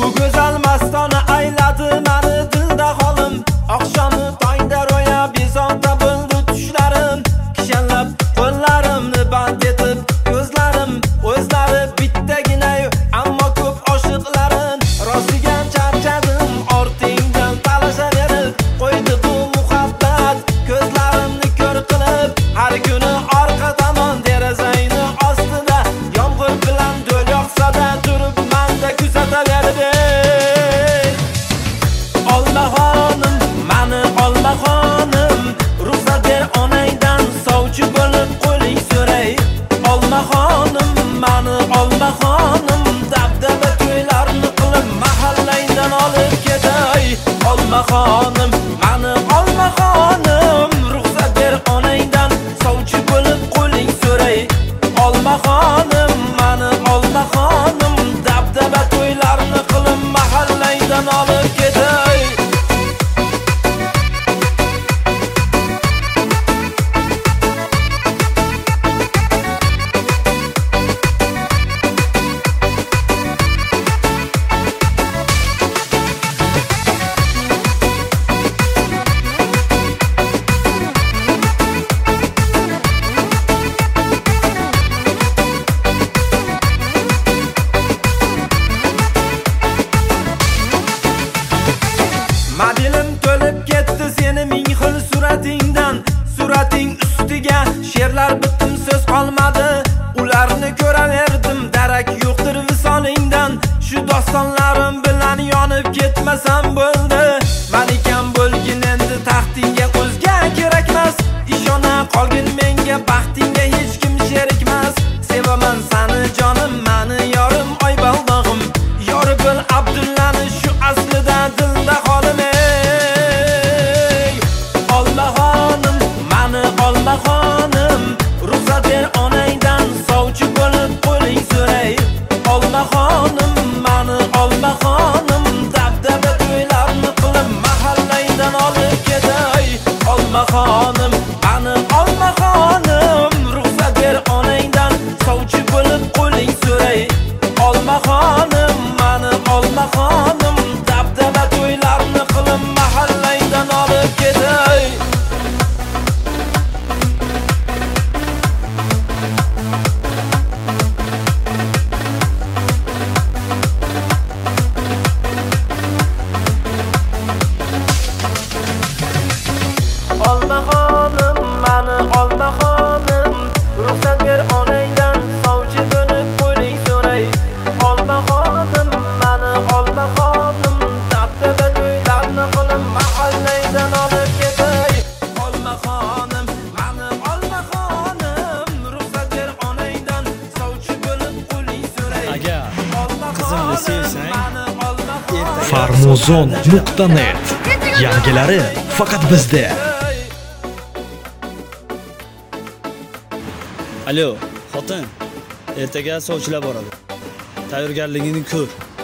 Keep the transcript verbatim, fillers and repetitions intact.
Bu go'zal mastona ayladi meni dilda holim. Oqshomi tongda ro'ya bezovta bo'ldi tushlarim. Kishanlab qo'llarimni band etib ko'zlarim o'zlari bittagina ammo ko'p oshiqlarim. Rosiga charchadim ortingdan talashaverib qo'ydi bu muhabbat ko'zlarimni ko'r qilib. Har kuni orqa tomon derazangni ostida yomg'ir bilan do'l yoqsa-da turib menda kuzataverdi. Olma xonim, meni olma xonim, ruxsat ber onangdan sovchi bo'lib qo'ling so'ray. Olma xonim, meni olma xonim, dabdaba to'ylarni qilib mahallangdan olib ketay. Olma xonim, meni olma xonim, ruxsat ber onangdan sovchi bo'lib qo'ling so'ray. Olma xonim, meni olma xonim, dabdaba to'ylarni qilib mahallangdan olib ketay. Madilim to'lib ketdi seni ming xil suratingdan. Surating ustiga she'rlar bitdim so'z qolmadi. Ularni ko'raverdim darak yo'qdir visolingdan. Shu dostonlarim bilan yonib ketmasam bo'ldi. Malikam bo'lgin endi taxtingga o'zga kerakmas. Ishona qolgin menga baxtingga hech kim sherikmas. Sevaman seni jonim meni yorim oy baldog'im. Yori bil Abdullani shu aslida dilda holim. Olma xonim, meni olma xonim, ruxsat ber onangdan sovchi bo'lib qo'ling so'ray. Olma xonim, meni olma xonim, dabdaba to'ylarni qilib mahallangdan olib ketay. Olma xonim, meni olma xonim, ruxsat ber onangdan sovchi bo'lib qo'ling so'ray. Olma xonim, meni olma xonim, dabdaba to'ylarni qilib mahallangdan olib ketay. Olma xonim, meni olma xonim, ruxsat ber onangdan sovchi bo'lib qo'ling so'ray. Olma xonim, meni olma xonim, dabdaba to'ylarni qilib mahallangdan olib ketay. Olma xonim, meni olma xonim, ruxsat ber onangdan sovchi bo'lib qo'ling so'ray. Agar qizimni sevsang, farmozon nuqta net yangilari faqat bizda. Alo, xotin, ertaga sovchilar boradi. Tayyorgarligingni ko'r.